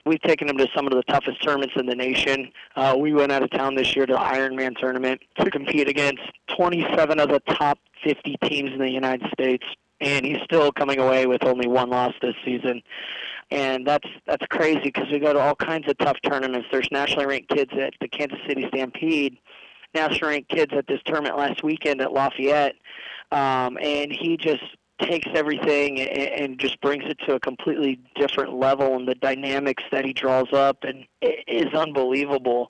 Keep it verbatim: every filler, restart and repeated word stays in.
We've taken him to some of the toughest tournaments in the nation. Uh, we went out of town this year to the Ironman tournament to compete against twenty-seven of the top fifty teams in the United States, and he's still coming away with only one loss this season. And that's that's crazy because we go to all kinds of tough tournaments. There's nationally ranked kids at the Kansas City Stampede, nationally ranked kids at this tournament last weekend at Lafayette, um, and he just takes everything and, and just brings it to a completely different level, and the dynamics that he draws up and it is unbelievable.